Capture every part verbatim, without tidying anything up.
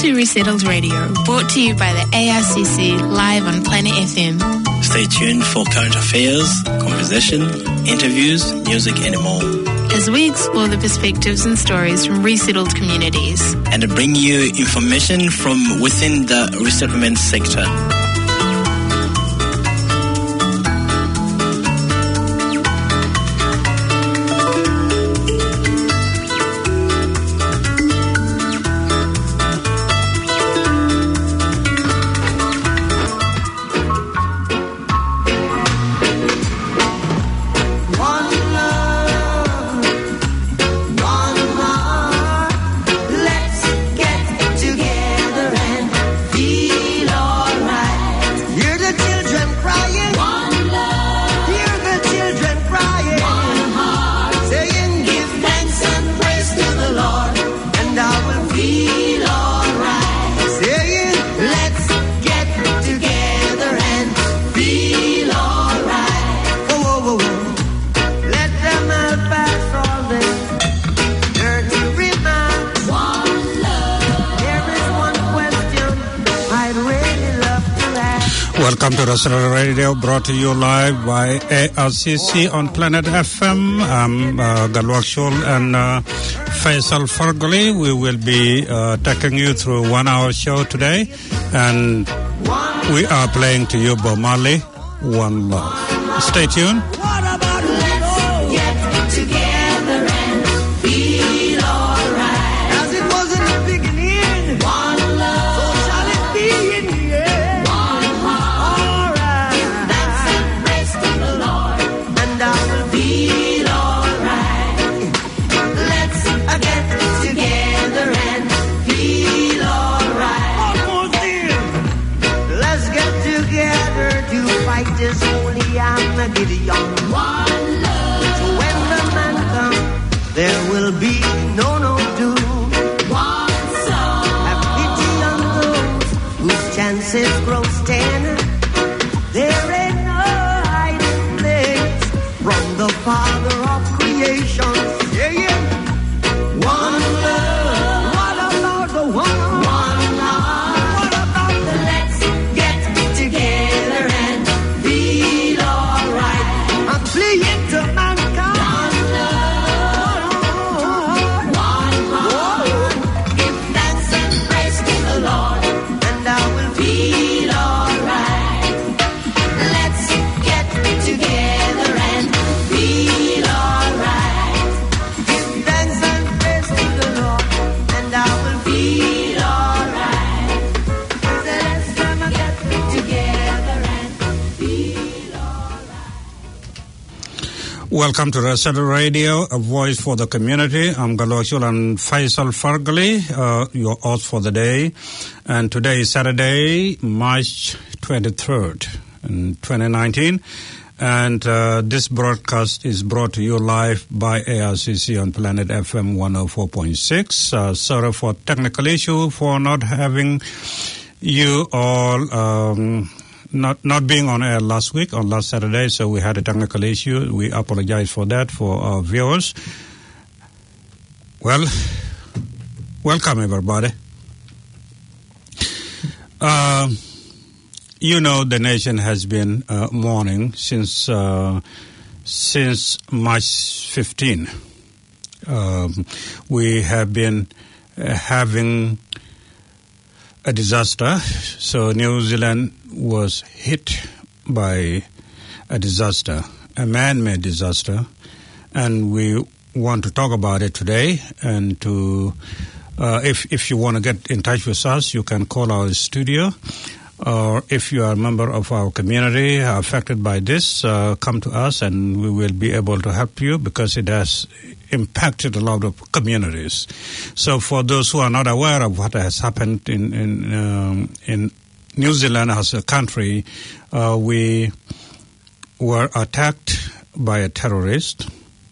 to Resettled Radio, brought to you by the A R C C, live on Planet F M. Stay tuned for current affairs, conversation, interviews, music and more. As we explore the perspectives and stories from resettled communities. And to bring you information from within the resettlement sector. Welcome to Resettled Radio, brought to you live by A R C C on Planet F M. I'm uh, Galwak Shul and uh, Faisal Fargali. We will be uh, taking you through a one-hour show today, and we are playing to you Bob Marley, One Love. Stay tuned. One love. So when the man comes, there will be no no doom. One song. Have pity on those whose chances grow ten. There ain't no hiding place from the Father of creation. Yeah, yeah. One love. What about the one? One love. What about the let's get together and feel alright? I'm fleeing to mankind. One love, one heart. Give thanks and praise to the Lord, and I will feel alright. Let's get together and feel alright. Give thanks and praise to the Lord, and I will feel alright. So let's come and get together and feel alright. Welcome to Resettled Radio, a voice for the community. I'm Galoshul and Faisal Fargali, uh, your host for the day. And today is Saturday, March twenty-third, in twenty nineteen. And uh, this broadcast is brought to you live by A R C C on Planet F M one oh four point six. Uh, sorry for technical issue, for not having you all... Um, Not not being on air last week, on last Saturday, so we had a technical issue. We apologize for that for our viewers. Well, welcome everybody. Uh, you know, the nation has been uh, mourning since uh, since March fifteenth. Um, we have been uh, having a disaster. So New Zealand was hit by a disaster, a man-made disaster, and we want to talk about it today. And to, uh, if if you want to get in touch with us, you can call our studio, or if you are a member of our community affected by this, uh, come to us, and we will be able to help you because it has impacted a lot of communities. So for those who are not aware of what has happened in in, um, in New Zealand as a country, uh, we were attacked by a terrorist.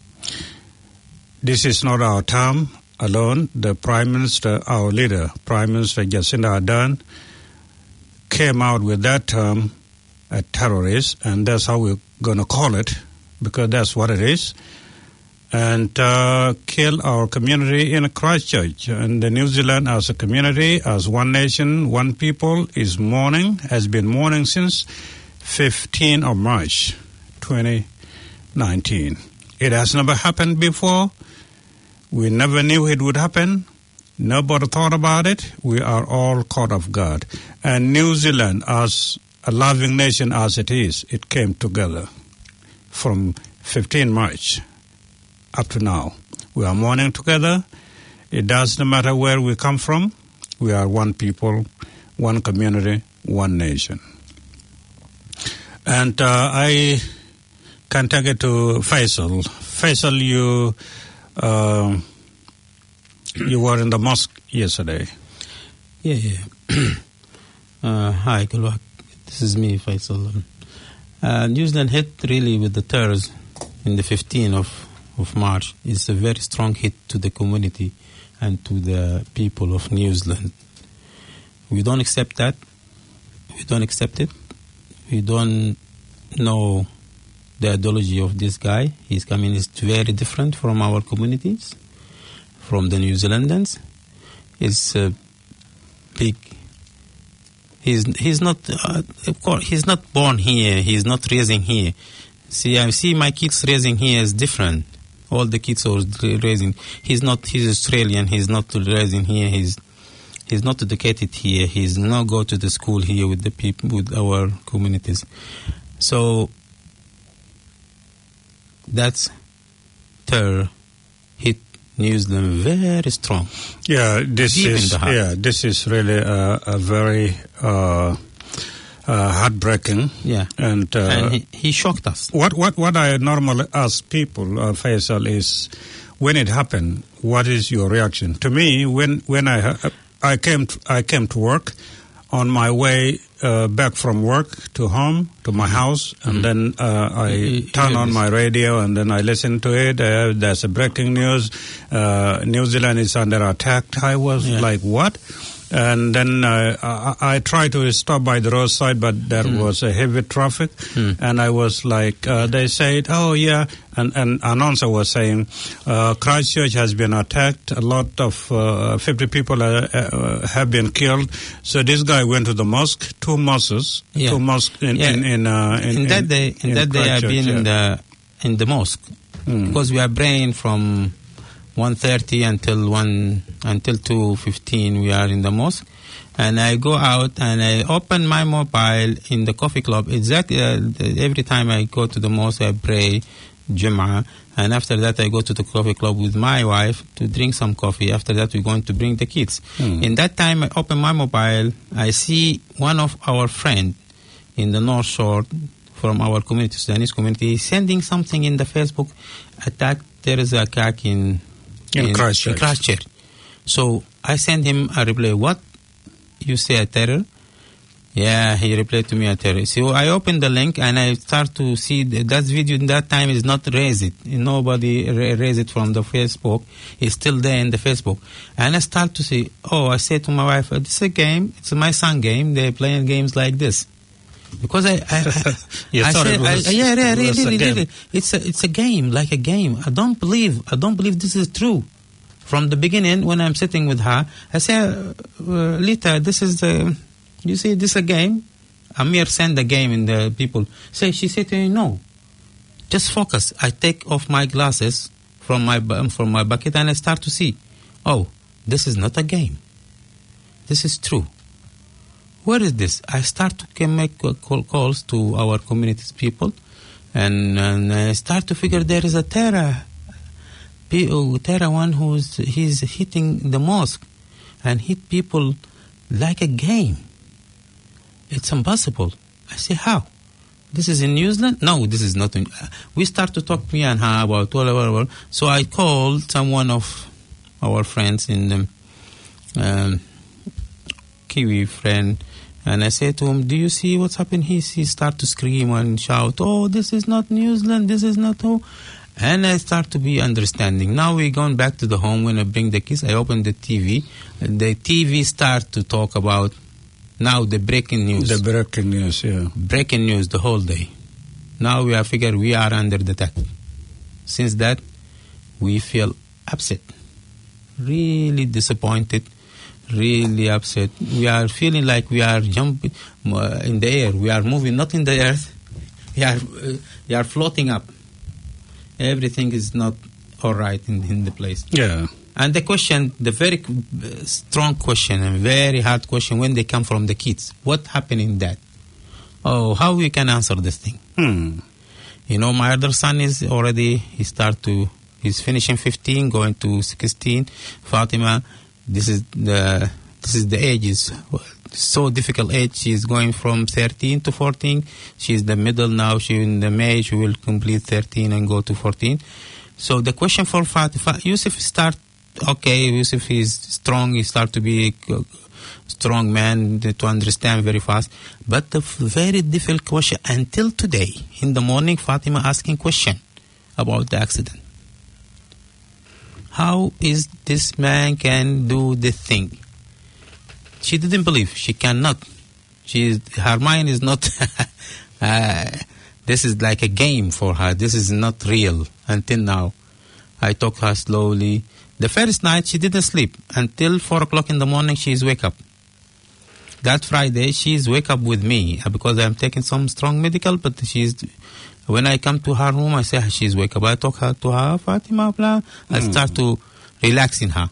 This is not our term alone. The Prime Minister, our leader, Prime Minister Jacinda Ardern, came out with that term, a terrorist, and that's how we're going to call it, because that's what it is. and uh, killed our community in Christchurch. And the New Zealand as a community, as one nation, one people, is mourning, has been mourning since fifteenth of March, twenty nineteen. It has never happened before. We never knew it would happen. Nobody thought about it. We are all caught off guard. And New Zealand, as a loving nation as it is, it came together from fifteenth of March up to now. We are mourning together. It doesn't matter where we come from. We are one people, one community, one nation. And uh, I can take it to Faisal. Faisal, you uh, you were in the mosque yesterday. Yeah, yeah. uh, hi, Kulwak. This is me, Faisal. Uh, New Zealand hit really with the terrors in the fifteenth of, of March. It's a very strong hit to the community and to the people of New Zealand. We don't accept that. We don't accept it. We don't know the ideology of this guy. His coming is very different from our communities, from the New Zealanders. It's a big. He's he's not uh, of course he's not born here. He's not raising here. See, I see my kids raising here is different. All the kids are raising. He's not. He's Australian. He's not raising here. He's he's not educated here. He's not go to the school here with the people, with our communities. So that's terror hit New Zealand very strong. Yeah, this Deep is in the heart. yeah, this is really a, a very uh, uh, heartbreaking. Yeah, and, uh, and he, he shocked us. What what what I normally ask people, uh, Faisal, is when it happened, what is your reaction? To me, when when I uh, I came to, I came to work, on my way uh, back from work to home to my house, and mm-hmm. then uh, I turn on my radio and then I listen to it. Uh, there's a breaking news. Uh, New Zealand is under attack. I was yeah. like, what? And then uh, I, I tried to stop by the roadside, but there mm. was a heavy traffic. Mm. And I was like, uh, they said, oh, yeah. And an announcer was saying, uh, Christchurch has been attacked. A lot of uh, fifty people uh, uh, have been killed. So this guy went to the mosque, two mosques, yeah. two mosques in, yeah. in, in, uh, in, in that day. In, in that day, I've been yeah. in the in the mosque mm. because we are praying from one thirty until one until two fifteen. We are in the mosque, and I go out and I open my mobile in the coffee club. Exactly uh, every time I go to the mosque, I pray Jum'ah, and after that I go to the coffee club with my wife to drink some coffee. After that, we're going to bring the kids. Hmm. In that time, I open my mobile. I see one of our friend in the North Shore from our community, Sudanese community, sending something in the Facebook attack. There is a attack in. In, in Christchurch. In Christchurch. So I sent him a reply. What? You say a terror? Yeah, he replied to me a terror. So I opened the link and I start to see that, that video in that time is not raised. Nobody ra- raised it from the Facebook. It's still there in the Facebook. And I start to see, oh, I say to my wife, this is a game. It's my son game. They're playing games like this. Because I, I, I, you I thought said, it was, I, yeah, yeah, it really, was a really, game. really. It's a, it's a game, like a game. I don't believe, I don't believe this is true. From the beginning, when I'm sitting with her, I say, uh, uh, Lita, this is the, you see, this is a game. Amir send the game in the people. Say, she said to me, no, just focus. I take off my glasses from my from my bucket and I start to see, oh, this is not a game. This is true. Where is this? I start to make call calls to our community's people, and, and I start to figure there is a terror, terror one who's he's hitting the mosque, and hit people like a game. It's impossible. I say, how? This is in New Zealand? No, this is not. In, uh, we start to talk me and her about whatever. So I called someone of our friends in the um, Kiwi friend. And I said to him, do you see what's happening? He, he start to scream and shout, oh, this is not New Zealand, this is not home. And I start to be understanding. Now we're going back to the home. When I bring the kids, I open the T V. And the T V start to talk about now the breaking news. The breaking news, yeah. Breaking news the whole day. Now we are figure we are under the attack. Since that, we feel upset, really disappointed, really upset. We are feeling like we are jumping uh, in the air. We are moving, not in the earth. We are, uh, we are floating up. Everything is not all right in, in the place. Yeah. And the question, the very strong question and very hard question when they come from the kids, what happened in that? Oh, how we can answer this thing? Hmm. You know, my other son is already, he start to, he's finishing fifteen, going to sixteen. Fatima, this is the, this is the age, is so difficult age. She's going from thirteen to fourteen. She's the middle now. She in the May, she will complete thirteen and go to fourteen. So the question for Fatima, Yusuf start, okay, Yusuf is strong, he start to be a strong man to understand very fast. But the very difficult question, until today, in the morning, Fatima asking question about the accident. How is this man can do this thing? She didn't believe. She cannot. She, her mind is not, uh, this is like a game for her. This is not real until now. I talk her slowly. The first night she didn't sleep. Until four o'clock in the morning she's wake up. That Friday she's wake up with me because I'm taking some strong medical, but she's, when I come to her room I say she's wake up. I talk her to her, Fatima, blah. I mm. start to relaxing her.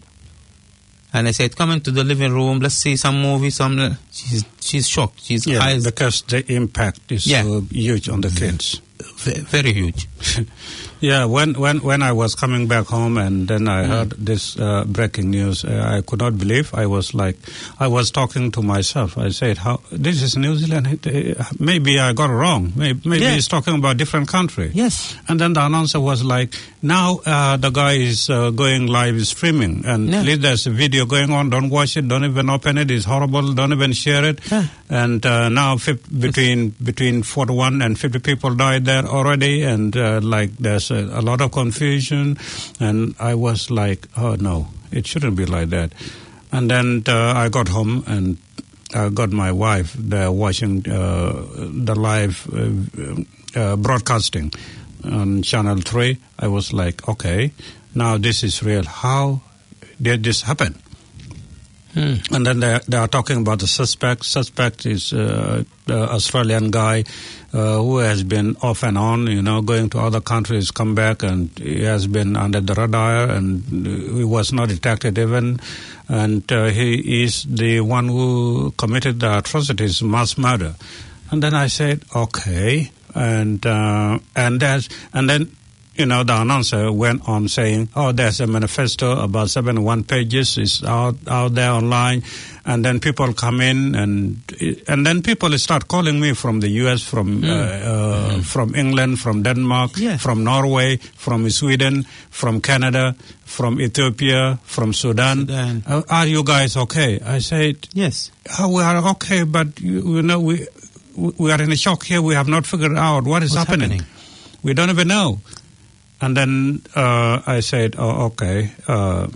And I said, come into the living room, let's see some movie, some, she's, she's shocked. She's yeah, eyes, because the impact is yeah. so huge on the kids. V- very huge. Yeah, when, when, when I was coming back home and then I mm. heard this uh, breaking news, uh, I could not believe. I was like, I was talking to myself. I said, "How this is New Zealand? Maybe I got it wrong. Maybe, maybe yeah. he's talking about a different country." Yes. And then the announcer was like, now uh, the guy is uh, going live streaming. And yeah. there's a video going on. Don't watch it. Don't even open it. It's horrible. Don't even share it. Yeah. And uh, now fifty, between between forty-one and fifty people died there already. And uh, like there's a, a lot of confusion. And I was like, oh, no, it shouldn't be like that. And then uh, I got home and I got my wife there watching uh, the live uh, uh, broadcasting on Channel three. I was like, okay, now this is real. How did this happen? Hmm. And then they, they are talking about the suspect. Suspect is uh, the Australian guy uh, who has been off and on, you know, going to other countries, come back, and he has been under the radar, and he was not detected even. And uh, he is the one who committed the atrocities, mass murder. And then I said, okay, and uh, and there's and then. You know, the announcer went on saying, oh, there's a manifesto about seventy-one pages. It's out, out there online. And then people come in and and then people start calling me from the U S, from mm. uh, uh, mm. from England, from Denmark, yeah. from Norway, from Sweden, from Canada, from Ethiopia, from Sudan. Sudan. Uh, are you guys okay? I said, yes. Oh, we are okay, but, you, you know, we we are in a shock here. We have not figured out what is happening. happening. We don't even know. And then uh, I said, oh, okay, uh,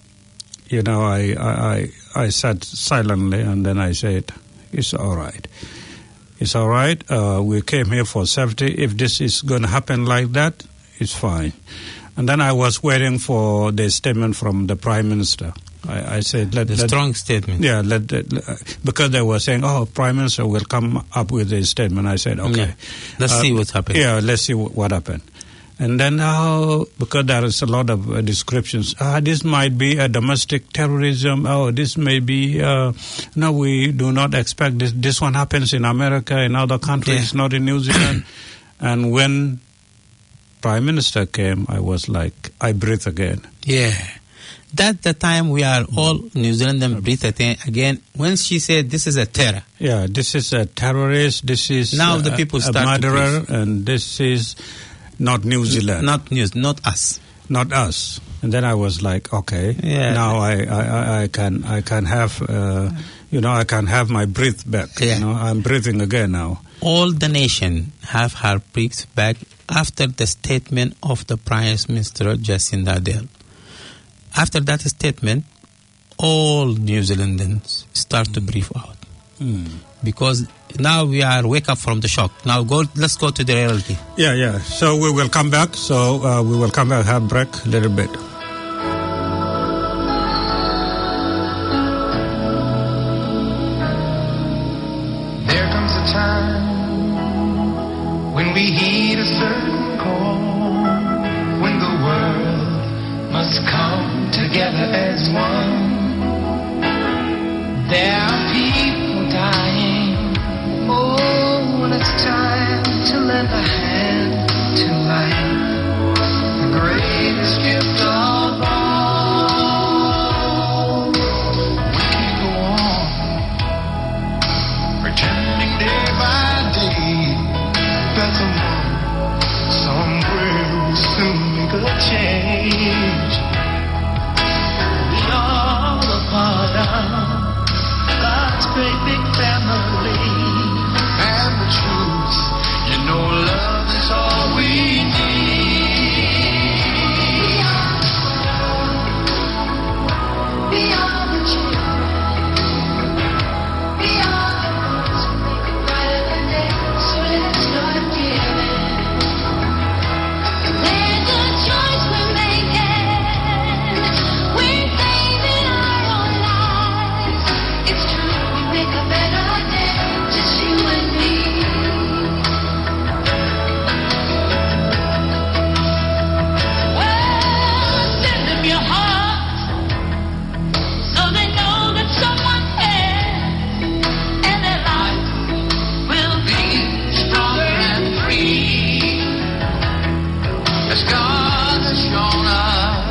you know, I, I, I sat silently, and then I said, it's all right. It's all right. Uh, we came here for safety. If this is going to happen like that, it's fine. And then I was waiting for the statement from the Prime Minister. I, I said, let the let, strong statement. Yeah, let, let, because they were saying, oh, Prime Minister will come up with a statement. I said, okay. Yeah. Let's uh, see what's happening. Yeah, let's see what, what happened. And then, uh, because there is a lot of uh, descriptions, uh, this might be a domestic terrorism. Oh, this may be, uh, no, we do not expect this. This one happens in America, in other countries, yeah. not in New Zealand. And when Prime Minister came, I was like, I breathe again. Yeah. That the time we are all New Zealanders breathe again. When she said this is a terror. Yeah, this is a terrorist. This is now uh, the people a start murderer, to and this is not New Zealand. Not news, not us. Not us. And then I was like, okay, yeah. now I, I, I can I can have, uh, you know, I can have my breath back. Yeah. You know, I'm breathing again now. All the nation have her breath back after the statement of the Prime Minister Jacinda Ardern. After that statement, all New Zealanders start to breathe out. Mm. because now we are wake up from the shock. Now go, let's go to the reality. Yeah, yeah. So we will come back. So uh, we will come back, have break a little bit. There comes a time when we heed a certain call, when the world must come together as one. There are people dying. Oh, when it's time to lend a hand to life, the greatest gift of all. We can go on pretending day by day that tomorrow somewhere will soon make a change. We are a part of God's great big family, and the truth, you know, love is all we need. We are, we are the children. We are the ones who make a brighter day. So let's start giving. There's a choice we're making. We're saving our own lives. It's true, we make a better day, just you and me. Well, send them your heart, so they know that someone cares, and their life will be stronger and free. As God has shown us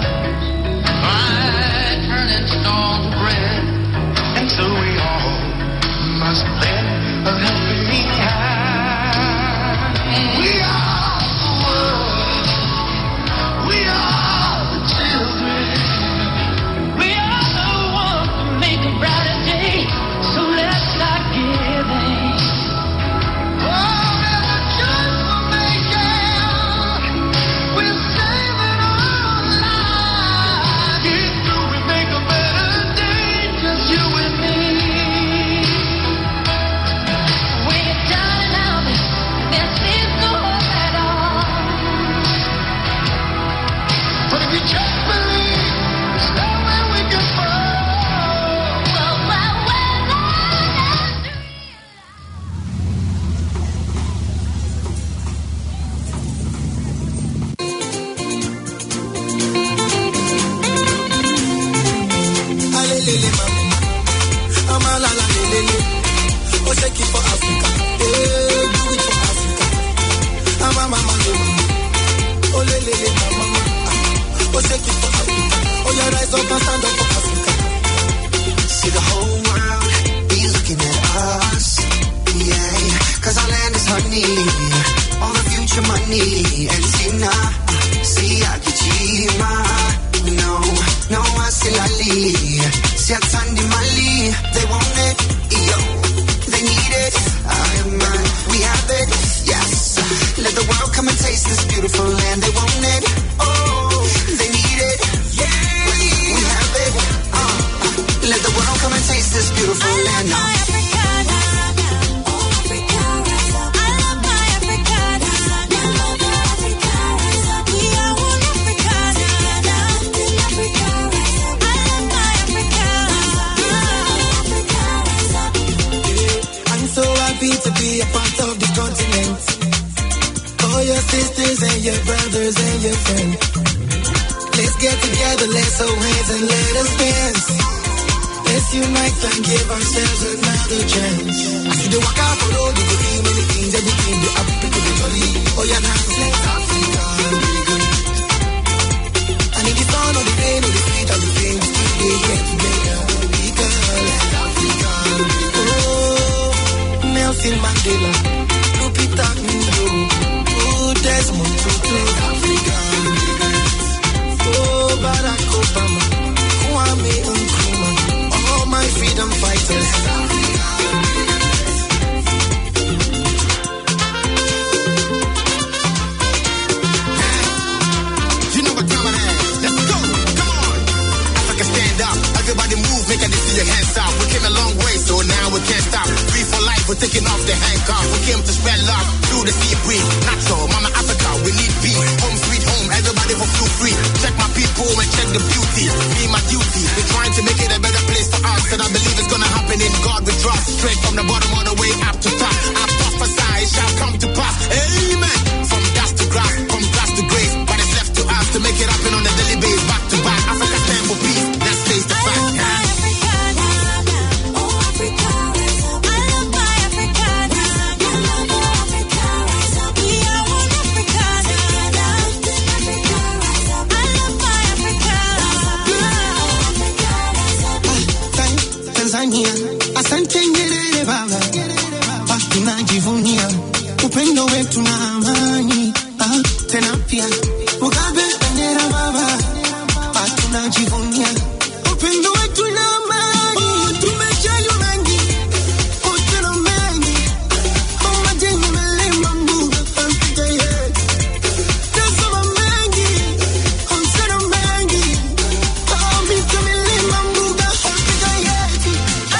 by turning stone to bread, and so we all must lend a helping hand. We are the world. We are the children. We are the ones who make a brighter day. So let's start giving. Oh, there's a choice we're making. We're saving our lives. It's true, we make a better day, just you and me. When you're down and out, there seems no hope at all. But if you just believe, there's nowhere we can fall. Well, well, well, Alelele mama, amalala lelele. Oh, shake it for Africa, eh, do it for Africa. Ama mama mama, oh lelele mama, ah, oh shake it for Africa. Oh, you rise up and stand up for Africa. See the whole world be looking at us, yeah. 'Cause our land is honey, all the future money, and see now, see Akijima. No, no, I still Ali. See Atandi Mali, they want it, yo, they need it. I man, we have it, yes. Let the world come and taste this beautiful land. They want it, oh, they need it, yeah. We have it, uh, let the world come and taste this beautiful land now. To be a part of the continent. All your sisters and your brothers and your friends. Let's get together, let's hold hands and let us dance. Let's unite and give ourselves another chance. I see the walk out for road, you can see many things, everything you have to do jolly. Oh yeah, now let's Africa, really good. And in the sun or the rain or the street or the fame, we still get together. We can let Africa, really good. Nelson Mandela, Lupita Nyong'o, oh Desmond Tutu, Africa, oh Barack Obama, Kwame Nkrumah, all my freedom fighters. You know what time it is? Let's go, come on. Africa stand up, everybody move, make a see your hands out. We came a long way, so now we can't stop. Free for life. spread love through the sea breeze. Natural, Mama Africa, we need peace. Home sweet home, everybody for feel free. Check my people and check the beauty. Be my duty. We're trying to make it a better place for us, and I believe it's gonna happen in God we trust. Straight from the bottom all the way up to top. I prophesy it shall come to pass. Amen. From dust to grass, from grass to grace, but it's left to us to make it happen on a daily basis. Back to back, Africa stand for peace. Let's face the fact. Asante Nyerere baba, ah, tunajivunia upendo wetu na amani, ah, tena pia Mugabe bendera baba, ah, tunajivunia upendo wetu na amani. Oh, tumejaliwa mengi, oh, tena mengi, oh, madini melema mbuga, ampita yetu. Tazama mengi, oh, tena mengi, oh, mita melema mbuga, ampita yetu.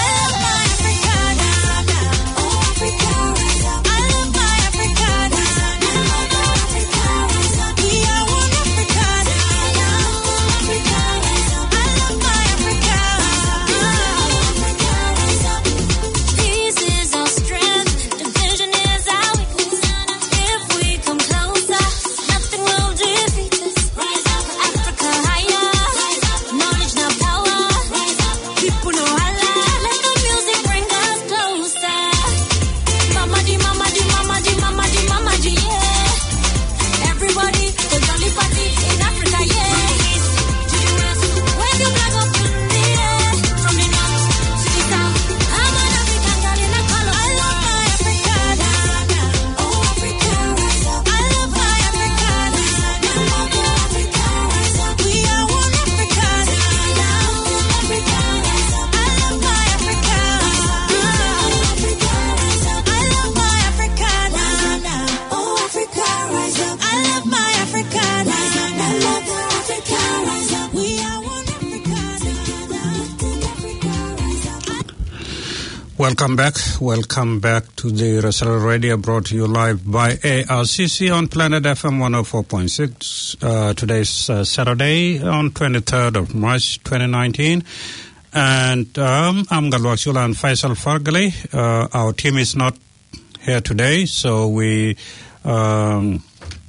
Welcome back. Welcome back to the Rosella Radio, brought to you live by A R C C on Planet F M one oh four point six. Uh, today's uh, Saturday on twenty-third of March twenty nineteen. And um, I'm Galwak and Faisal Fargali. Uh, our team is not here today, so we... Um,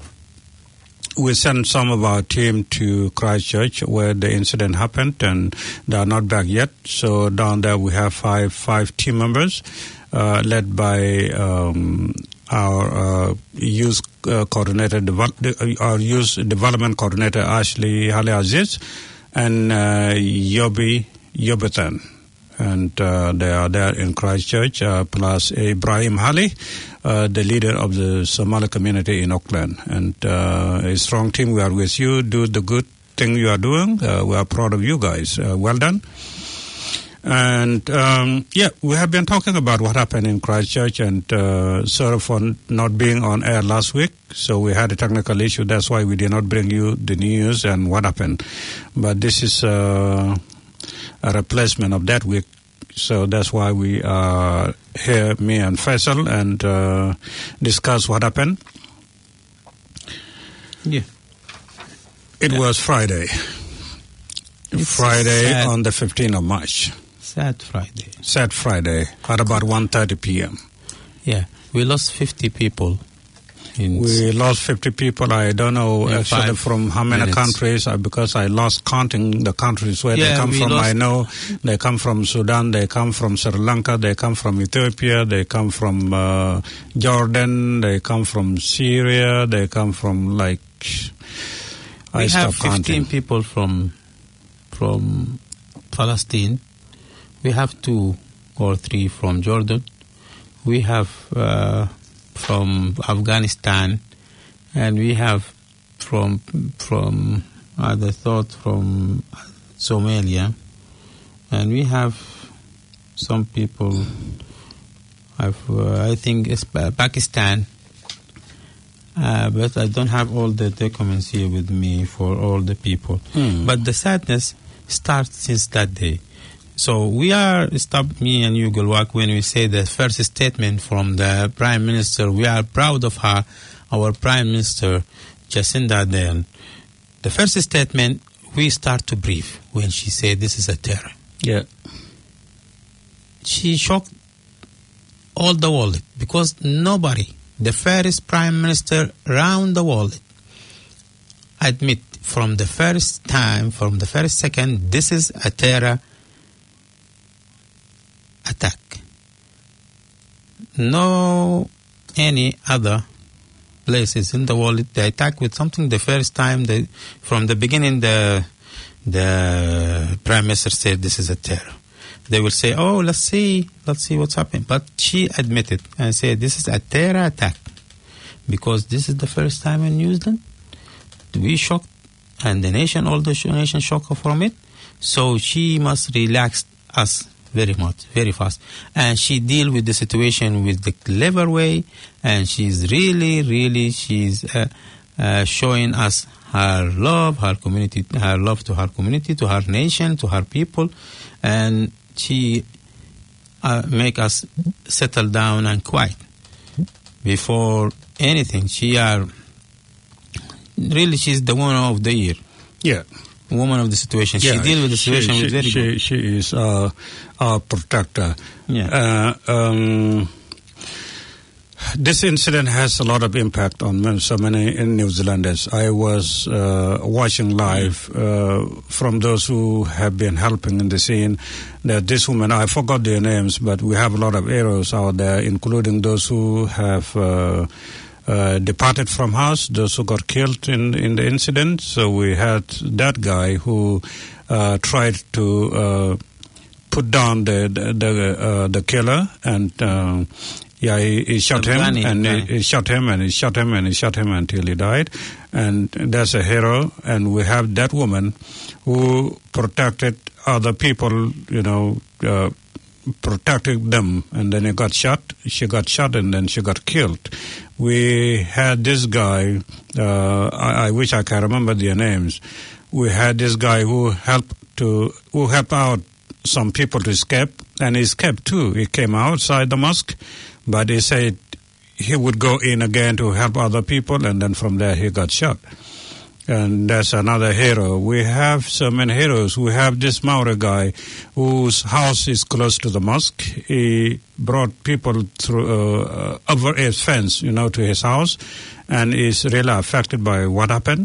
We sent some of our team to Christchurch where the incident happened, and they are not back yet. So down there we have five five team members, uh, led by um, our uh, youth uh, coordinator, devel- our youth development coordinator Ashley Hale Aziz, and uh, Yobi Yobitan. And uh, they are there in Christchurch, uh, plus Ibrahim Hali, uh, the leader of the Somali community in Auckland. And uh, a strong team, we are with you. Do the good thing you are doing. Uh, we are proud of you guys. Uh, well done. And, um, yeah, we have been talking about what happened in Christchurch, and uh, sorry for not being on air last week. So we had a technical issue. That's why we did not bring you the news and what happened. But this is... Uh, a replacement of that week, so that's why we are here, me and Faisal, and uh, discuss what happened. Yeah, it yeah. was Friday. It's Friday sad, on the fifteenth of March. Sad Friday. Sad Friday at about one thirty p.m. Yeah, we lost fifty people. In we lost fifty people. I don't know actually from how many minutes. countries, uh, because I lost counting the countries where yeah, they come from. Lost. I know they come from Sudan, they come from Sri Lanka, they come from Ethiopia, they come from uh, Jordan, they come from Syria, they come from like... We I have fifteen counting. People from from Palestine. We have two or three from Jordan. We have... Uh, from Afghanistan, and we have from from other thought from Somalia, and we have some people. I've, uh, I think it's Pakistan, uh, but I don't have all the documents here with me for all the people. Hmm. But the sadness starts since that day. So we are, stop me and you, Gulwak, when we say the first statement from the Prime Minister, we are proud of her, our Prime Minister, Jacinda Ardern. The first statement, we start to breathe when she said this is a terror. Yeah. She shocked all the world because nobody, the first Prime Minister around the world, admit from the first time, from the first second, this is a terror attack. No any other places in the world they attack with something the first time. They, from the beginning, the the Prime Minister said this is a terror. They will say, oh, let's see, let's see what's happening. But she admitted and said this is a terror attack because this is the first time in New Zealand. We shocked, and the nation, all the nation shocked from it. So she must relax us very much, very fast. And she deal with the situation with the clever way, and she's really, really, she's uh, uh, showing us her love, her community, her love to her community, to her nation, to her people, and she uh, make us settle down and quiet before anything. She are really, she's the woman of the year. Yeah. Woman of the situation. Yeah, she deal with the situation she, with very she, good. She is uh, our protector. Yeah. Uh, um, this incident has a lot of impact on so many New Zealanders. I was uh, watching live uh, from those who have been helping in the scene. That this woman, I forgot their names, but we have a lot of heroes out there, including those who have uh, uh, departed from house, those who got killed in in the incident. So we had that guy who uh, tried to uh, put down the the the, uh, the killer, and uh, yeah, he, he shot him, Afghani, and yeah. he, he shot him, and he shot him, and he shot him until he died. And that's a hero. And we have that woman who protected other people, you know, uh, protected them, and then he got shot. She got shot, and then she got killed. We had this guy, uh, I, I wish I can remember their names. We had this guy who helped to, who helped out some people to escape, and he escaped too. He came outside the mosque, but he said he would go in again to help other people, and then from there he got shot. And that's another hero. We have so many heroes. We have this Maori guy whose house is close to the mosque. He brought people through uh, over his fence, you know, to his house, and is really affected by what happened.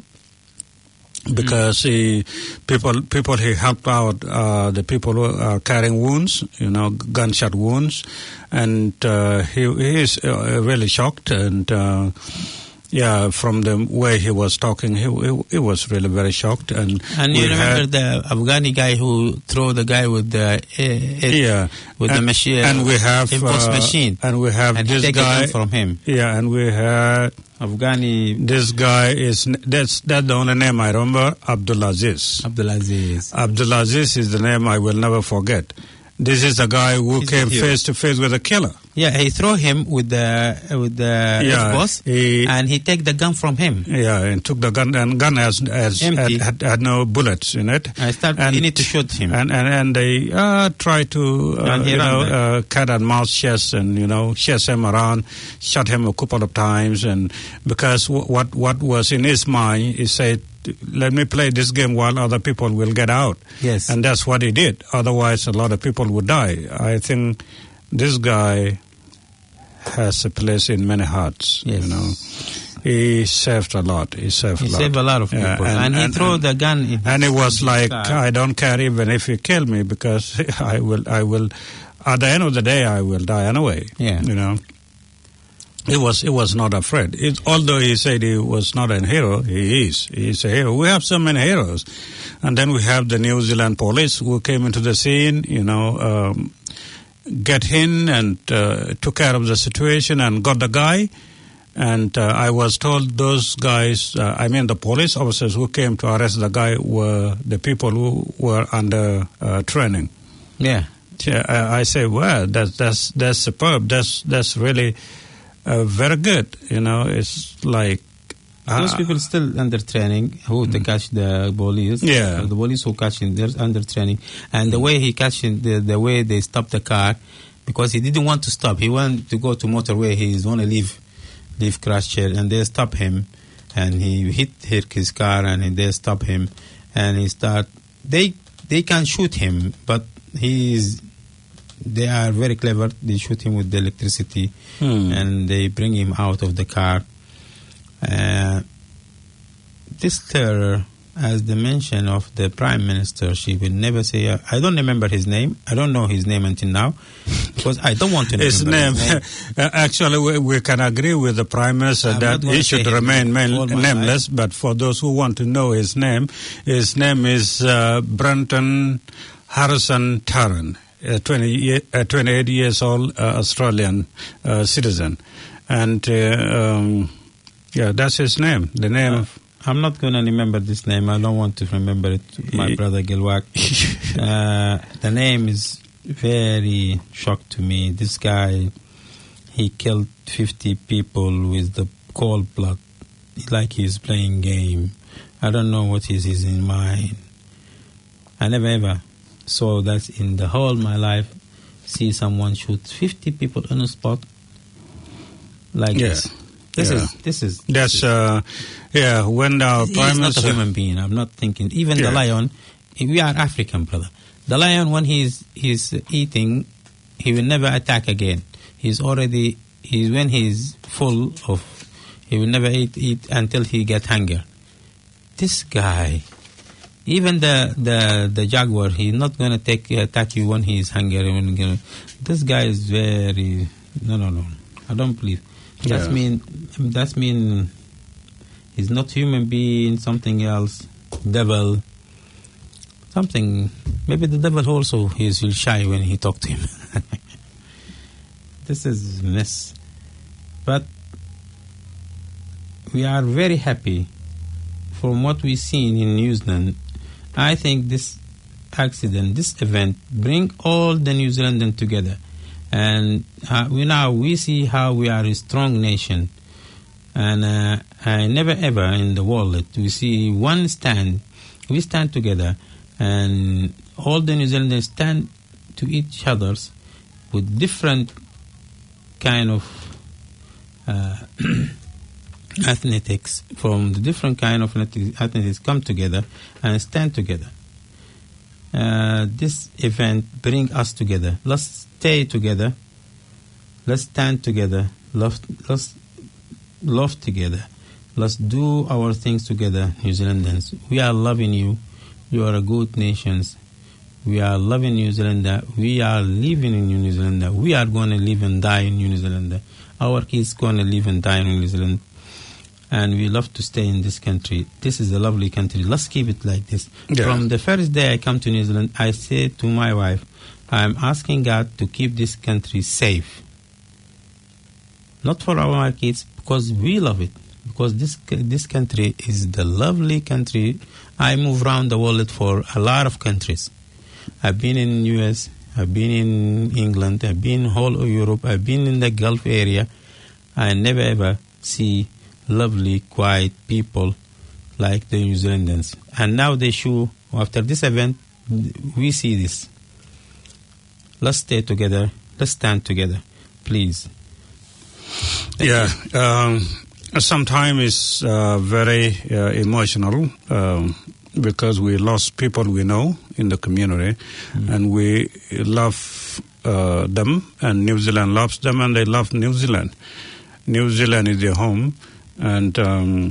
Because he, people, people he helped out uh, the people who are carrying wounds, you know, gunshot wounds, and uh, he, he is uh, really shocked. And uh, yeah, from the way he was talking, he, he, he was really very shocked. And And you we remember had- the Afghani guy who threw the guy with the uh, it, yeah, with and, the machine, and we have impulse uh, machine, and we have and he this take the guy gun from him. Yeah, and we had Afghani this guy is that's that's the only name I remember. Abdulaziz. Abdulaziz. Abdulaziz is the name I will never forget. This is the guy who He's came the hero. face to face with a killer. Yeah, he threw him with the with the Yeah, boss, he- and he take the gun from him. Yeah, and took the gun, and gun has, has Empty. had, had, had no bullets in it. I start. And- you need to shoot him. And and, and they uh, try to uh, And he you ran know back. uh, cat and mouse chess, and you know chase him around, shot him a couple of times, and because w- what what was in his mind, he said, "Let me play this game while other people will get out." Yes. And that's what he did. Otherwise, a lot of people would die. I think this guy has a place in many hearts. Yes. You know, he saved a lot. He saved He a lot. saved a lot of people, Yeah, and, he threw the gun. In And it was like, sky. I don't care even if you kill me, because I will, I will, at the end of the day, I will die anyway. Yeah. You know. He was, he was not afraid. It, although he said he was not a hero, he is. He's a hero. We have so many heroes. And then we have the New Zealand police who came into the scene, you know, um, get in and uh, took care of the situation and got the guy. And uh, I was told those guys, uh, I mean the police officers who came to arrest the guy were the people who were under uh, training. Yeah. Yeah, I, I say, well, that's that's that's superb. That's that's really uh, very good. You know, it's like Those Uh, people still under training who to catch the police. Yeah. The police who catch him, they're under training. And the way he catch him, the, the way they stopped the car, because he didn't want to stop. He wanted to go to motorway. He's want to leave, leave Christchurch, and they stop him. And he hit, hit his car, and they stop him. And he start, they, they can shoot him, but he's, they are very clever. They shoot him with the electricity, Hmm. and they bring him out of the car. Uh, this terror, as the mention of the Prime Minister, she will never say, uh, I don't remember his name. I don't know his name until now, because I don't want to His remember name, his name. uh, actually, we, we can agree with the Prime Minister I'm that not gonna he say should his remain name main, all my nameless, but for those who want to know his name, his name is uh, Brenton Harrison Tarrant, a twenty, ye- a twenty-eight years old uh, Australian uh, citizen. And, uh, um, yeah, that's his name, the name Uh, of... I'm not going to remember this name. I don't want to remember it, my Ye- brother Gilwak. uh, the name is very shocked to me. This guy, he killed fifty people with the cold blood, like he's playing game. I don't know what is his in mind. I never ever saw that in the whole my life, see someone shoot fifty people on the spot like Yeah. this. This Yeah. is this is That's, uh, yeah, when our He's Prime not a Minister... human being. I'm not thinking. Even the Yeah. lion, we are African, brother. The lion, when he's he's eating, he will never attack again. He's already he's when he's full of, he will never eat eat until he get hunger. This guy, even the the the jaguar, he's not gonna take attack you when he's hungry. When, you know, this guy is very no no no. I don't believe. That's Yeah. mean. That's mean. He's not human being. Something else. Devil. Something. Maybe the devil also is will shy when he talk to him. This is mess. But we are very happy from what we've seen in New Zealand. I think this accident, this event, bring all the New Zealanders together. And uh, we now we see how we are a strong nation, and uh, I never ever in the world we see one stand. We stand together, and all the New Zealanders stand to each other's with different kind of uh, athletics from the different kind of athletics come together and stand together. Uh, this event bring us together. Let's stay together. Let's stand together. Love, let's love together. Let's do our things together, New Zealanders. We are loving you. You are a good nation. We are loving New Zealand. We are living in New Zealand. We are going to live and die in New Zealand. Our kids going to live and die in New Zealand. And we love to stay in this country. This is a lovely country. Let's keep it like this. Yeah. From the first day I come to New Zealand, I say to my wife, I'm asking God to keep this country safe. Not for our kids, because we love it. Because this this country is the lovely country. I move around the world for a lot of countries. I've been in U S, I've been in England, I've been whole of Europe, I've been in the Gulf area. I never ever see lovely, quiet people like the New Zealanders. And now they show, after this event, we see this. Let's stay together. Let's stand together. Please. Thank Yeah, um, sometimes it's uh, very uh, emotional um, because we lost people we know in the community, Mm. and we love uh, them, and New Zealand loves them, and they love New Zealand. New Zealand is their home, and um,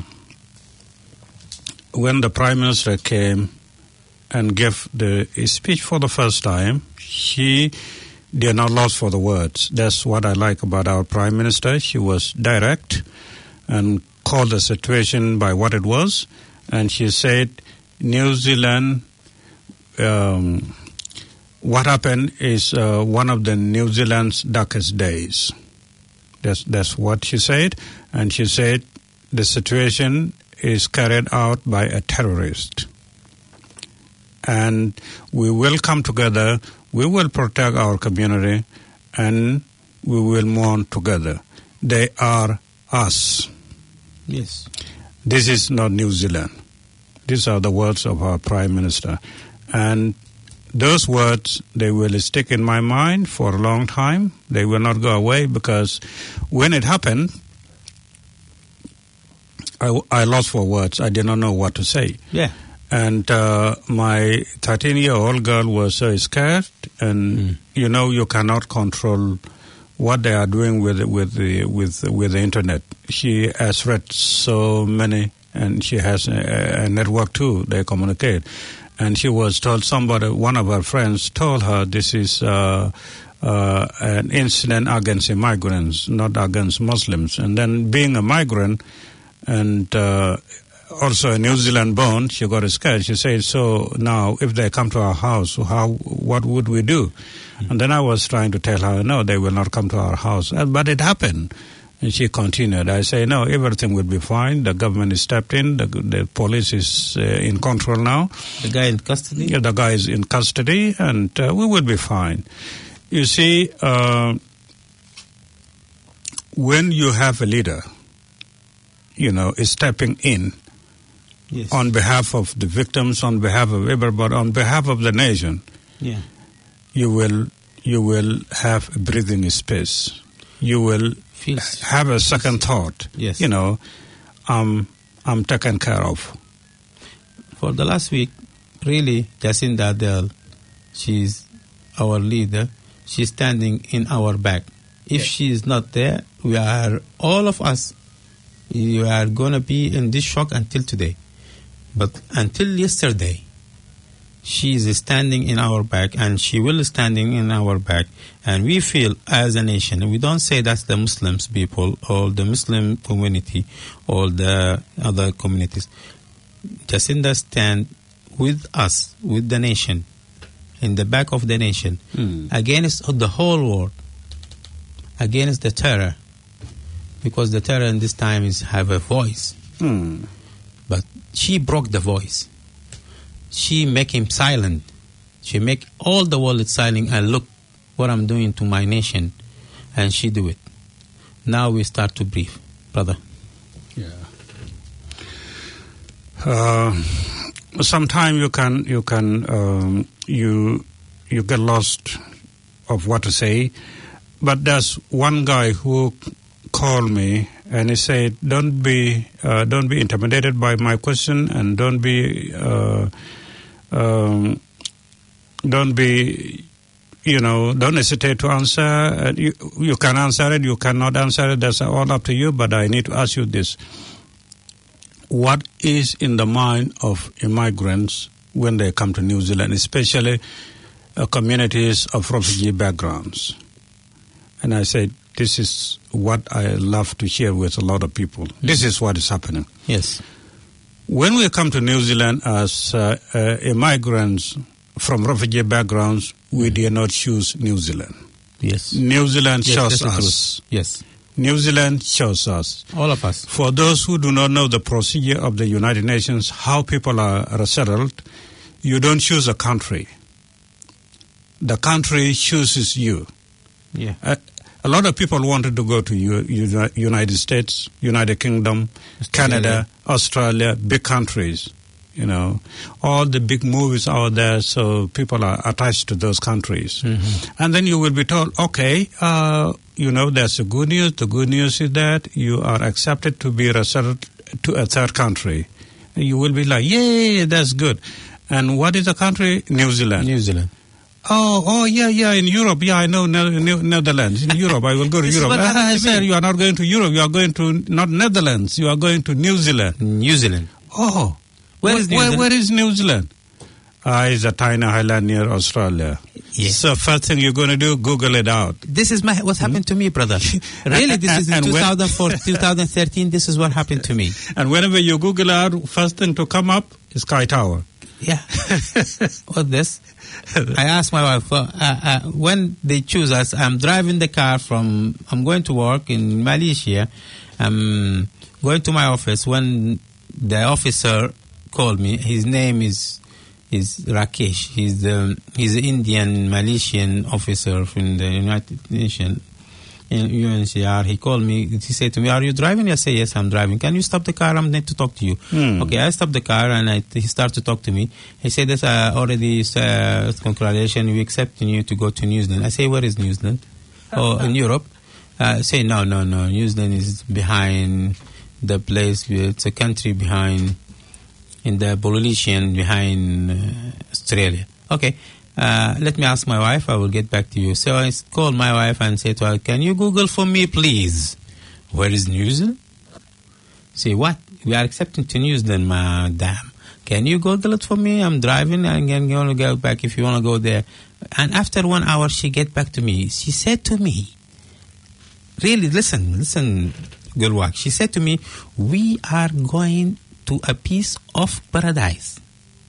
when the Prime Minister came and gave the speech for the first time, he they are not lost for the words. That's what I like about our Prime Minister. She was direct and called the situation by what it was. And she said, New Zealand, um, what happened is uh, one of the New Zealand's darkest days. That's, that's what she said. And she said the situation is carried out by a terrorist. And we will come together, we will protect our community, and we will mourn together. They are us. Yes. This is not New Zealand. These are the words of our Prime Minister. And those words, they will stick in my mind for a long time. They will not go away because when it happened, I, I lost for words. I did not know what to say. Yeah. And uh, my thirteen-year-old girl was so scared, and Mm. you know you cannot control what they are doing with with the with with the internet. She has read so many, and she has a, a network too. They communicate, and she was told somebody, one of her friends, told her this is uh, uh, an incident against immigrants, not against Muslims. And then, being a migrant, and uh, also a New Zealand born, she got scared. She said, so now if they come to our house, how, what would we do? Mm-hmm. And then I was trying to tell her, no, they will not come to our house. Uh, But it happened. And she continued. I say, no, everything will be fine. The government is stepped in. The, the police is uh, in control now. The guy in custody? Yeah, the guy is in custody, and uh, we will be fine. You see, uh, when you have a leader, you know, is stepping in, Yes. on behalf of the victims, on behalf of everybody, on behalf of the nation, Yeah. you will you will have a breathing space. You will Feels. have a second thought. Yes. You know, um, I'm taken care of. For the last week, really, Jacinda Ardern, she's our leader. She's standing in our back. If she is not there, we are, all of us, we are going to be in this shock until today. But until yesterday, she is standing in our back, and she will standing in our back. And we feel as a nation, we don't say that's the Muslims people or the Muslim community or the other communities. Jacinda stand with us, with the nation, in the back of the nation, Mm. against the whole world, against the terror, because the terror in this time is have a voice. Hmm. But she broke the voice. She make him silent. She make all the world silent, and look what I'm doing to my nation. And she do it. Now we start to breathe, brother. Yeah. Uh, sometimes you can you can um, you you get lost of what to say, but there's one guy who called me and he said, "Don't be uh, don't be intimidated by my question, and don't be uh, um, don't be." You know, don't hesitate to answer. Uh, you, you can answer it, you cannot answer it, that's all up to you, but I need to ask you this. What is in the mind of immigrants when they come to New Zealand, especially uh, communities of refugee backgrounds? And I said, this is what I love to share with a lot of people. This is what is happening. Yes. When we come to New Zealand as uh, uh, immigrants from refugee backgrounds, we did not choose New Zealand. Yes. New Zealand Yes, chose that's the us. truth. Yes. New Zealand chose us. All of us. For those who do not know the procedure of the United Nations, how people are resettled, you don't choose a country. The country chooses you. Yeah. Uh, a lot of people wanted to go to U- U- United States, United Kingdom, Australia. Canada, Australia, big countries. You know, all the big movies out there, so people are attached to those countries. Mm-hmm. And then you will be told, okay, uh, you know, there's a good news. The good news is that you are accepted to be resettled to a third country. And you will be like, yay, that's good. And what is the country? New Zealand. New Zealand. Oh, oh, yeah, yeah, in Europe. Yeah, I know ne- ne- Netherlands. In Europe, I will go to This is Europe. what happened Ah, to sir, me. you are not going to Europe. You are going to not Netherlands. You are going to New Zealand. New Zealand. Oh. Where is New where, Zealand? where is New Zealand? Ah, it's a tiny island near Australia. Yes. So first thing you're going to do, Google it out. This is my what happened to me, brother. Really, this is in And when- two thousand four, two thousand thirteen. This is what happened to me. And whenever you Google out, first thing to come up is Sky Tower. Yeah. What this? I asked my wife, uh, uh, when they choose us, I'm driving the car from, I'm going to work in Malaysia. I'm going to my office when the officer called me. His name is is Rakesh. He's the he's an Indian Malaysian officer from the United Nations. in U N C R. He called me. He said to me, "Are you driving?" I say, "Yes, I'm driving." "Can you stop the car? I need to talk to you." Hmm. Okay, I stopped the car and I, he started to talk to me. He said, "That's uh, already uh, congratulations. We accepting you to go to New Zealand." I say, "Where is New Zealand?" "Oh, in Europe." Uh, say, "No, no, no. New Zealand is behind the place. It's a country behind in the Polynesian behind uh, Australia." "Okay. Uh, let me ask my wife. I will get back to you." So I called my wife and said to her, "Can you Google for me, please? Where is New Zealand?" Say, "What? We are accepting to New Zealand, madam. Can you Google it for me? I'm driving. I'm going to go back if you want to go there." And after one hour, she get back to me. She said to me, really, listen, listen, Gulwak. She said to me, "We are going to a piece of paradise."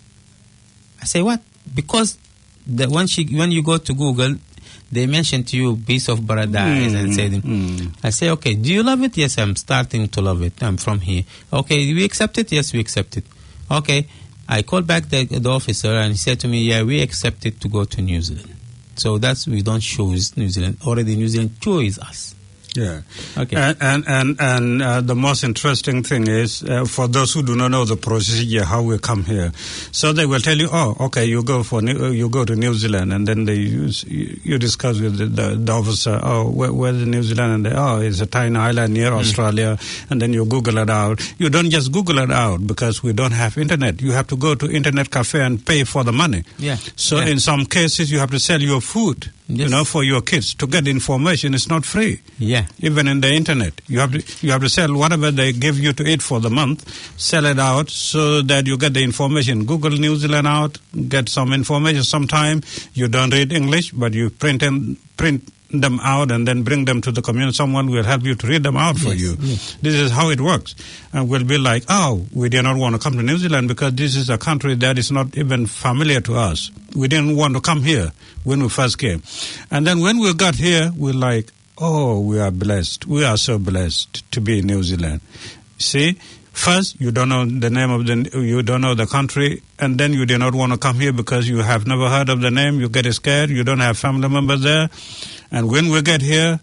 I say, "What?" Because the, when she when you go to Google, they mention to you piece of paradise Mm, and say, mm. I say, "Okay, do you love it?" "Yes, I'm starting to love it. I'm from here." "Okay, we accept it?" "Yes, we accept it." Okay, I called back the, the officer and he said to me, "Yeah, we accept it to go to New Zealand." So that's, we don't choose New Zealand. Already New Zealand chose us. Yeah. Okay. And and and, and uh, the most interesting thing is, uh, for those who do not know the procedure, how we come here, so they will tell you, "Oh, okay, you go for New, you go to New Zealand," and then they use, you, you discuss with the, the, the officer, "Oh, where, where's New Zealand?" And they, "Oh, it's a tiny island near mm. Australia," and then you Google it out. You don't just Google it out because we don't have internet. You have to go to internet cafe and pay for the money. Yeah. So yeah. in some cases, you have to sell your food. Yes. You know, for your kids to get information. It's not free. Yeah. Even in the internet, you have to you have to sell whatever they give you to eat for the month. Sell it out so that you get the information. Google New Zealand out, get some information. Sometime you don't read English, but you print and print them out and then bring them to the community. Someone will help you to read them out for Yes, you. yes. This is how it works. And we'll be like, "Oh, we did not want to come to New Zealand because this is a country that is not even familiar to us. We didn't want to come here when we first came." And then when we got here, we're like, "Oh, we are blessed. We are so blessed to be in New Zealand." See, first you don't know the name of the, you don't know the country, and then you do not want to come here because you have never heard of the name. You get scared. You don't have family members there. And when we get here,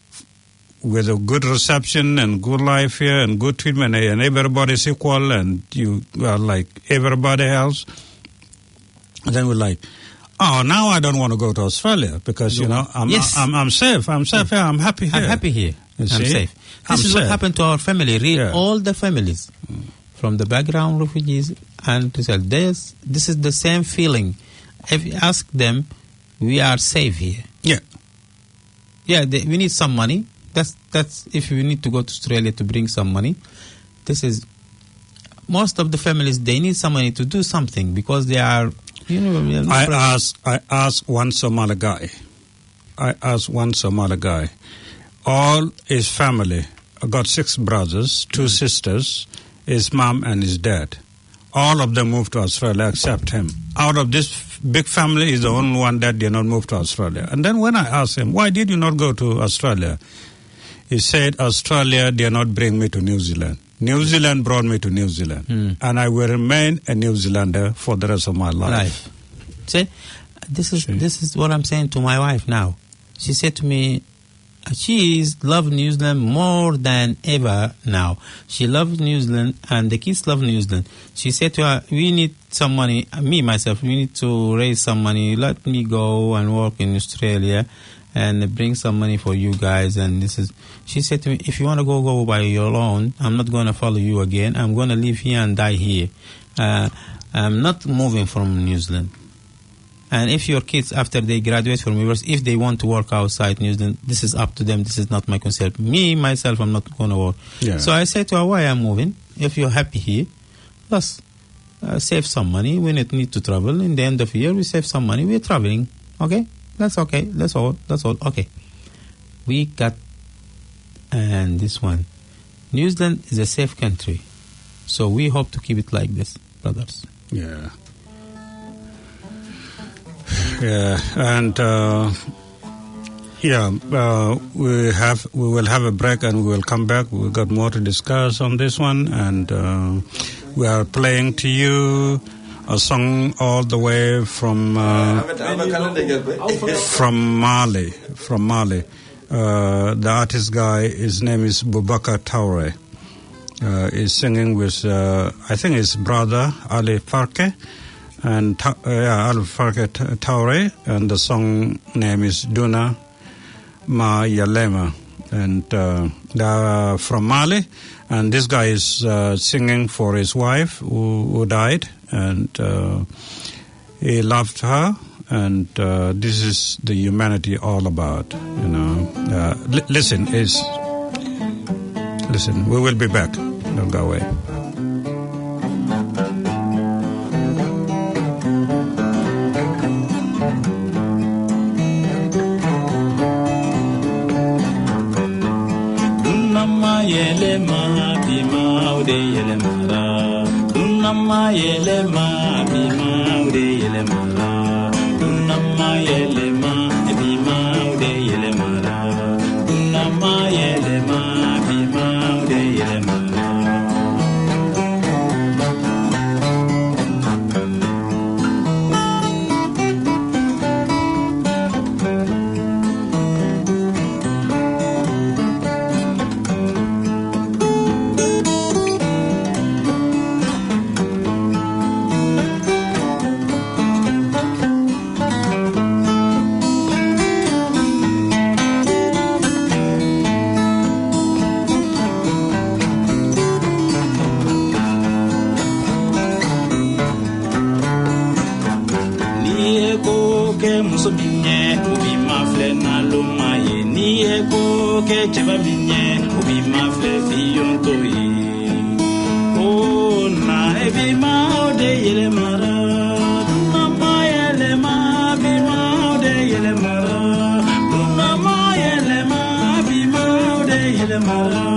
with a good reception and good life here and good treatment, and everybody's equal, and you are like everybody else, and then we're like, "Oh, now I don't want to go to Australia because, you know, I'm Yes. I'm, I'm safe. I'm safe here. I'm happy here. I'm happy here. You I'm see? safe. I'm This is safe. what happened to our family, really, Yeah. all the families, from the background refugees and to sell. This, this is the same feeling. If you ask them, we are safe here. Yeah. Yeah, they, we need some money. That's that's if we need to go to Australia to bring some money. This is most of the families. They need some money to do something because they are. You know, we are not I present. asked I asked one Somali guy. I asked one Somali guy. All his family, I got six brothers, two sisters, his mom and his dad. All of them moved to Australia except him. Out of this big family, he's the only one that did not move to Australia. And then when I asked him, "Why did you not go to Australia?" He said, "Australia did not bring me to New Zealand. New Zealand brought me to New Zealand. Mm. And I will remain a New Zealander for the rest of my life." life. See, this is See? this is what I'm saying to my wife now. She said to me, she is love New Zealand more than ever now. She loves New Zealand and the kids love New Zealand. She said to her, "We need some money, me myself, we need to raise some money. Let me go and work in Australia and bring some money for you guys." And this is, she said to me, "If you want to go, go by your own. I'm not going to follow you again. I'm going to live here and die here. Uh, I'm not moving from New Zealand. And if your kids, after they graduate from university, if they want to work outside New Zealand, this is up to them. This is not my concern. Me, myself, I'm not going to work." Yeah. So I said to her, "Why I'm moving? If you're happy here, let's uh, save some money. We need need to travel. In the end of the year, we save some money. We're traveling. Okay? That's okay. That's all. That's all. Okay." We got, and this one. New Zealand is a safe country. So we hope to keep it like this, brothers. Yeah. Yeah, and uh, yeah, uh, we have we will have a break and we will come back. We got more to discuss on this one, and uh, we are playing to you a song all the way from uh, from Mali, from Mali, Uh, the artist guy, his name is Boubacar Touré. Uh, he's singing with, uh, I think his brother, Ali Farke, and uh, yeah, Ali Farke Touré, and the song name is Duna Ma Yalema. And uh, they are from Mali, and this guy is uh, singing for his wife who, who died, and uh, he loved her. And uh, this is the humanity all about, you know. Uh, li- listen, is listen. We will be back. Don't go away. Dunama yele ma bima ude yele mara. Dunama yele ma bima ude yele mara. Dunama yele ma bima ude yele mara. Dunama yele ma bima ude yele mara. Muso binye ubi mafle na loma ye ni ego ke cheba binye ubi mafle fiyonto ye oh na ebi ma ode yele mara na ma yele ma bi ma ode yele mara na ma yele ma bi ma ode yele mara.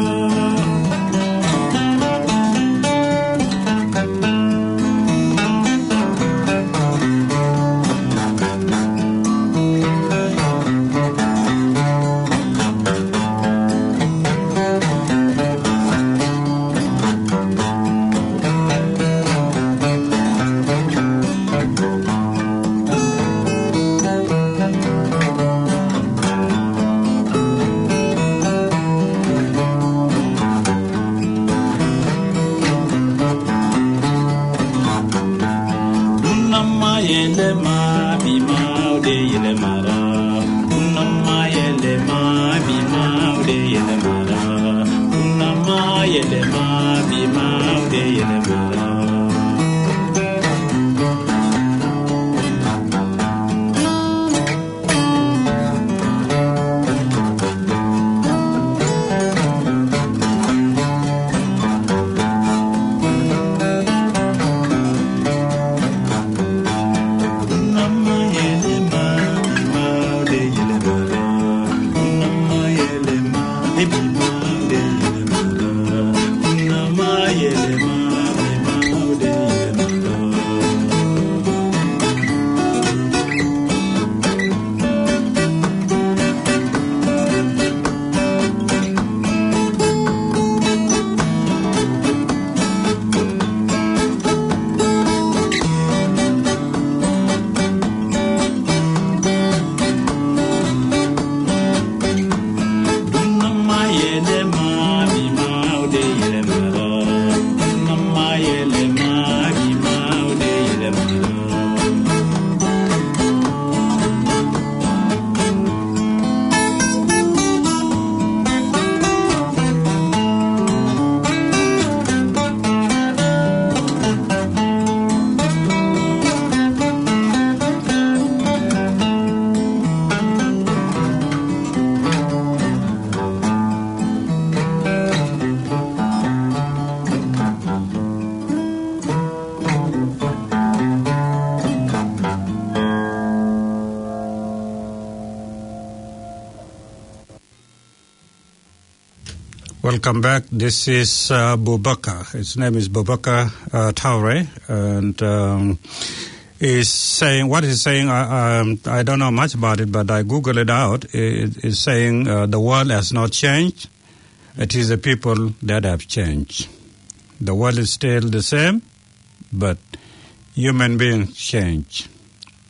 Welcome back. This is uh, Boubacar. His name is Boubacar uh, Touré, and um, he's saying what he's saying. I, um, I don't know much about it, but I Googled it out. It is saying uh, the world has not changed. It is the people that have changed. The world is still the same, but human beings change.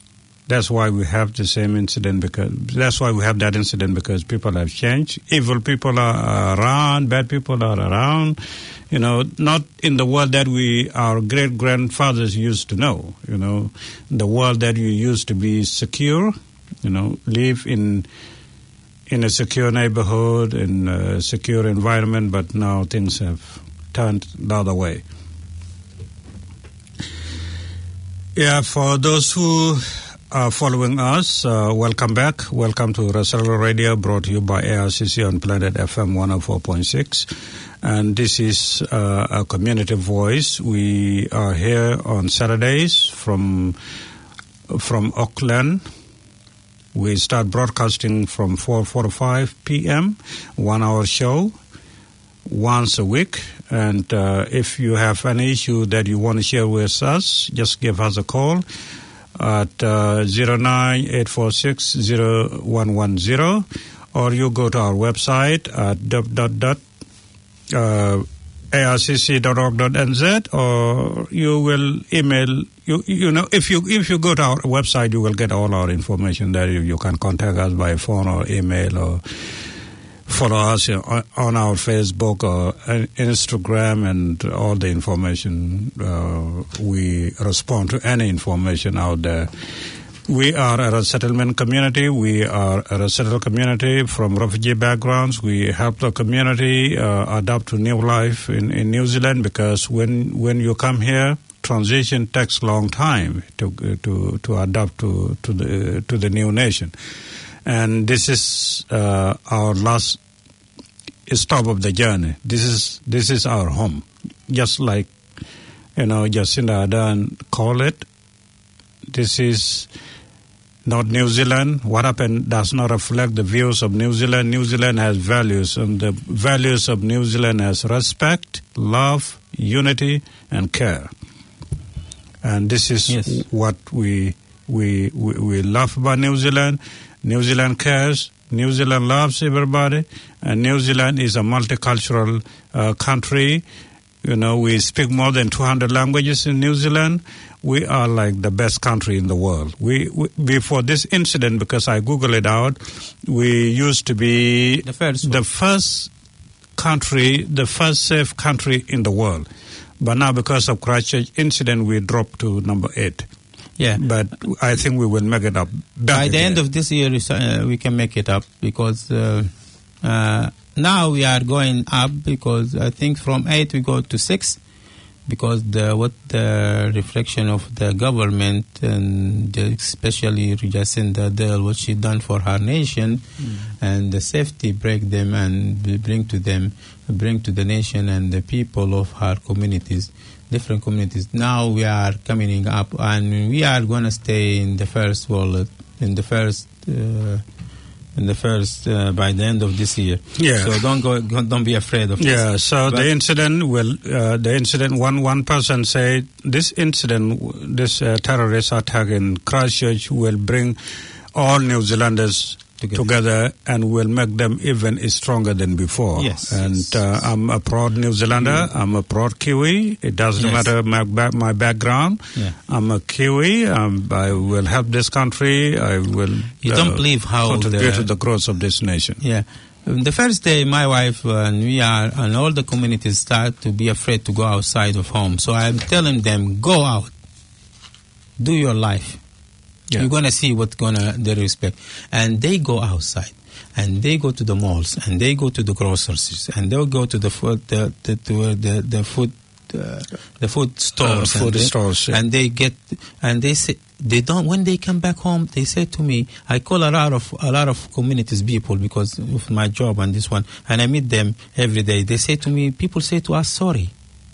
That's why we have the same incident, because that's why we have that incident, because people have changed. Evil people are around, bad people are around. You know, not in the world that we, our great-grandfathers used to know. You know, the world that you used to be secure, you know, live in in a secure neighborhood, in a secure environment, but now things have turned the other way. Yeah, for those who are following us, uh, welcome back. Welcome to Russell Radio, brought to you by A R C C on Planet F M one oh four point six. And this is uh, a community voice. We are here on Saturdays from from Auckland. We start broadcasting from four forty-five p.m., one-hour show, once a week. And uh, if you have any issue that you want to share with us, just give us a call at uh, zero nine eight four six zero one one zero, or you go to our website at dot dot dot uh, A R C C dot org dot N Z, or you will email. You you know if you if you go to our website, you will get all our information there. You, you can contact us by phone or email, or follow us on, on our Facebook or Instagram, and all the information. Uh, we respond to any information out there. We are a resettlement community. We are a resettled community from refugee backgrounds. We help the community uh, adapt to new life in, in New Zealand, because when when you come here, transition takes a long time to to to adapt to to the to the new nation. And this is uh, our last stop of the journey. This is this is our home, just like you know Jacinda Ardern called it. This is not New Zealand. What happened does not reflect the views of New Zealand. New Zealand has values, and the values of New Zealand has respect, love, unity, and care. And this is yes. what we, we we we love about New Zealand. New Zealand cares. New Zealand loves everybody, and New Zealand is a multicultural uh, country. You know, we speak more than two hundred languages in New Zealand. We are like the best country in the world. We, we before this incident, because I Googled it out, we used to be the first, the first country, the first safe country in the world. But now, because of Christchurch incident, we dropped to number eight. Yeah, but I think we will make it up. By the end of this year, uh, we can make it up, because uh, uh, now we are going up, because I think from eight we go to six, because the what the reflection of the government, and the, especially Jacinda Ardern, what she done for her nation, mm. and the safety break them and bring to them, bring to the nation and the people of her communities. Different communities. Now we are coming up, and we are going to stay in the first world, in the first, uh, in the first uh, by the end of this year. Yeah. So don't go, don't be afraid of. Yeah. This. So but the incident will, uh, the incident. One one person said this incident, this uh, terrorist attack in Christchurch will bring all New Zealanders Together. together and will make them even stronger than before. Yes. And yes. Uh, I'm a proud New Zealander. Mm. I'm a proud Kiwi. It doesn't yes. matter my, my background. Yeah. I'm a Kiwi. Um, I will help this country. I will You uh, don't believe how contribute the, to the growth of this nation. Yeah. The first day, my wife uh, and we are, and all the communities start to be afraid to go outside of home. So I'm telling them, go out. Do your life. Yeah. You're going to see what's going to they respect. And they go outside, and they go to the malls, and they go to the groceries, and they'll go to the food, the, the, to, the, the food, uh, the food stores, uh, food and they, stores, yeah. and they get, and they say, they don't, when they come back home, they say to me, I call a lot of, a lot of communities people because of my job and this one, and I meet them every day. They say to me, people say to us, sorry.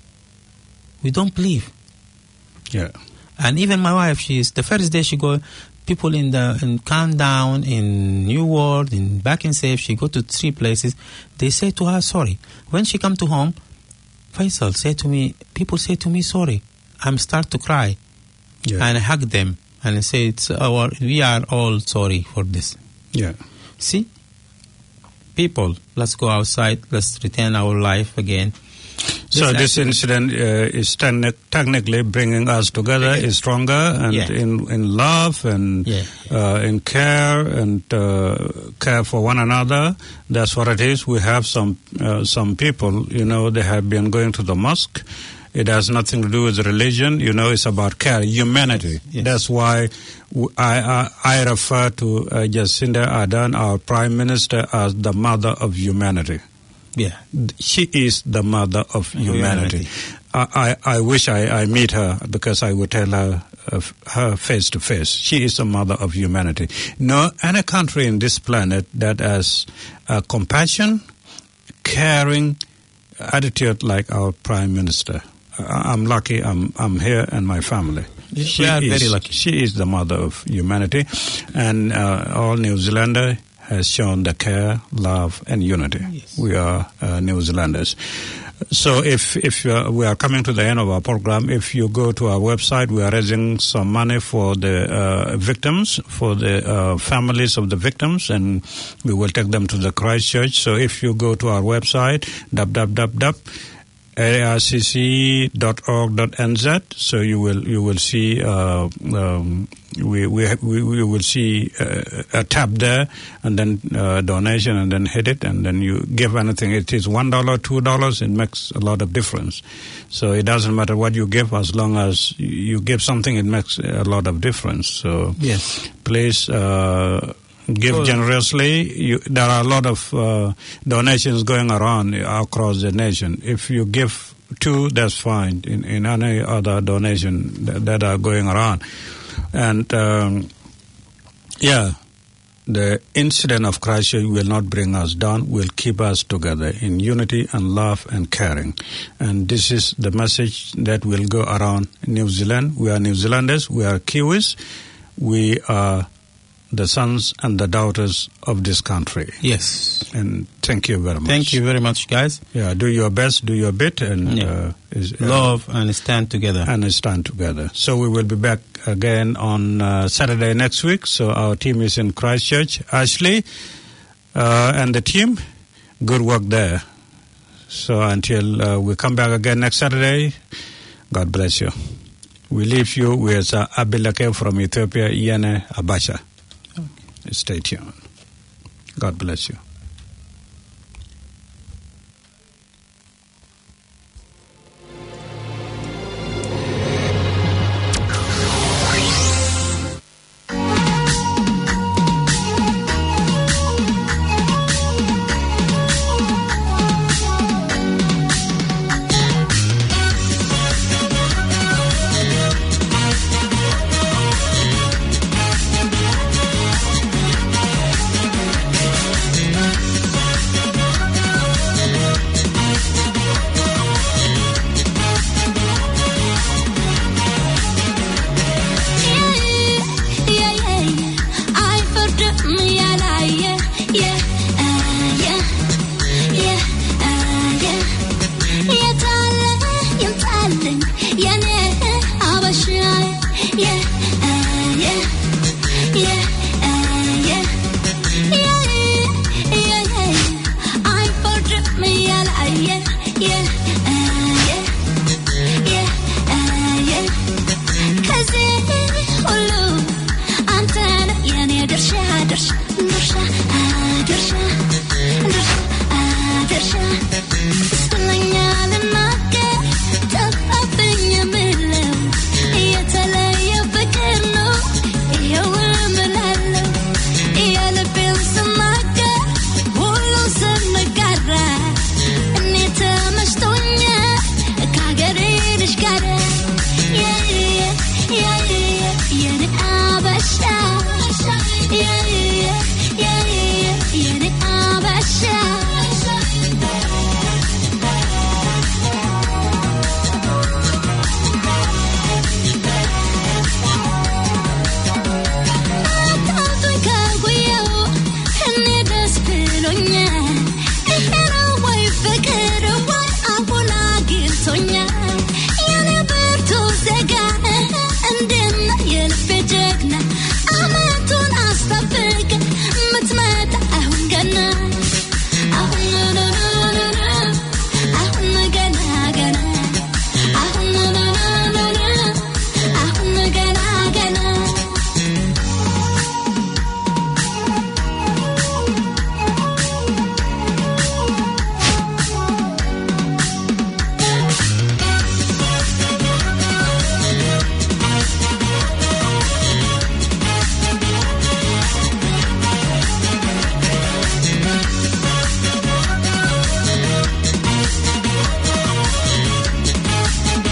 We don't believe. Yeah. And even my wife, she is the first day she go, people in the in Countdown, in New World, in Back in Safe, she go to three places. They say to her sorry. When she come to home, Faisal say to me, people say to me sorry. I'm start to cry, yeah. and I hug them and I say it's our we are all sorry for this. Yeah. See, people, let's go outside. Let's return our life again. So this incident uh, is techni- technically bringing us together, is stronger, and Yeah. in, in love and Yeah. uh, in care and uh, care for one another. That's what it is. We have some uh, some people, you know, they have been going to the mosque. It has nothing to do with religion. You know, it's about care, humanity. Yes. That's why w- I, I, I refer to uh, Jacinda Ardern, our Prime Minister, as the mother of humanity. Yeah. She is the mother of humanity. Humanity. I, I, I wish I, I meet her because I would tell her uh, her face to face. She is the mother of humanity. No any country in this planet that has uh, compassion, caring attitude like our Prime Minister. I- I'm lucky I'm I'm here and my family. Yes, we are is, very lucky. She is the mother of humanity, and uh, all New Zealander has shown the care, love, and unity. Yes. We are uh, New Zealanders. So if if uh, we are coming to the end of our program, if you go to our website, we are raising some money for the uh, victims, for the uh, families of the victims, and we will take them to the Christchurch. So if you go to our website, w w w dot a r c c dot org dot n z, so you will you will see uh, um, we, we we we will see uh, a tab there, and then uh, donation, and then hit it, and then you give anything. It is one dollar, two dollars. It makes a lot of difference. So it doesn't matter what you give, as long as you give something, it makes a lot of difference. So Yes. please. Uh, Give Well- generously. You, there are a lot of uh, donations going around across the nation. If you give two, that's fine. In, in any other donation that, that are going around, and um, yeah, the incident of Christchurch will not bring us down. Will keep us together in unity and love and caring. And this is the message that will go around New Zealand. We are New Zealanders. We are Kiwis. We are the sons and the daughters of this country. Yes. And thank you very much. Thank you very much, guys. Yeah, do your best, do your bit, and Yeah. uh, is, uh, Love and stand together. and stand together. So we will be back again on uh, Saturday next week. So our team is in Christchurch. Ashley uh, and the team, good work there. So until uh, we come back again next Saturday, God bless you. We leave you with uh, Abilake from Ethiopia, Yene Abacha. Stay tuned. God bless you.